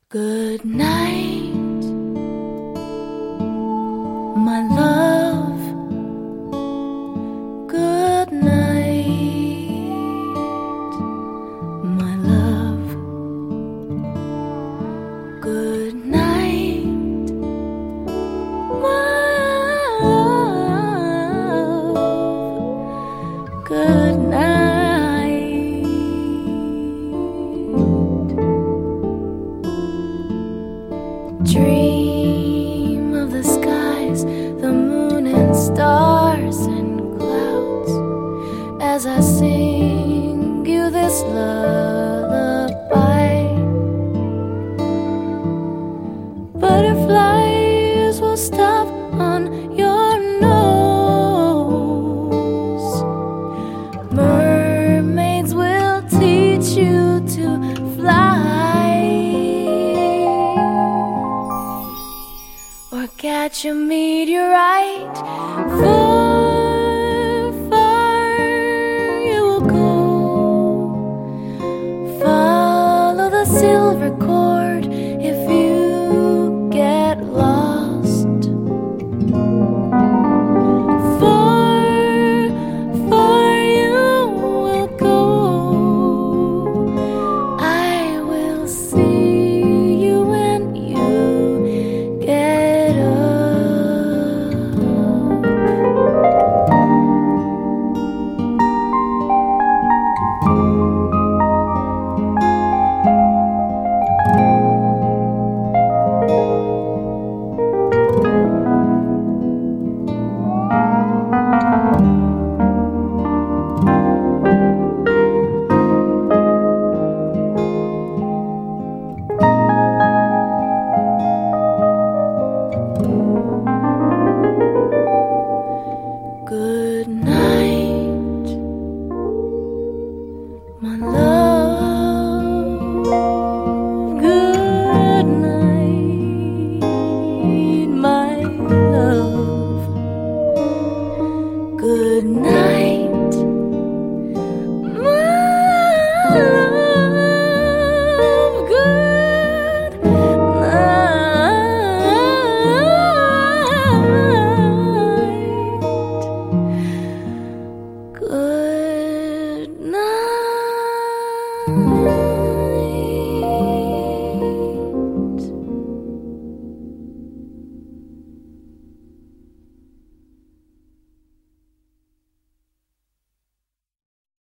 Good night, my love. Good night, my love. Good night, my love. Good night. Dream of the skies, the moon and stars and clouds, as I sing you this lullaby. Butterflies will stop on your nose. Mermaids will teach you to fly. Or catch me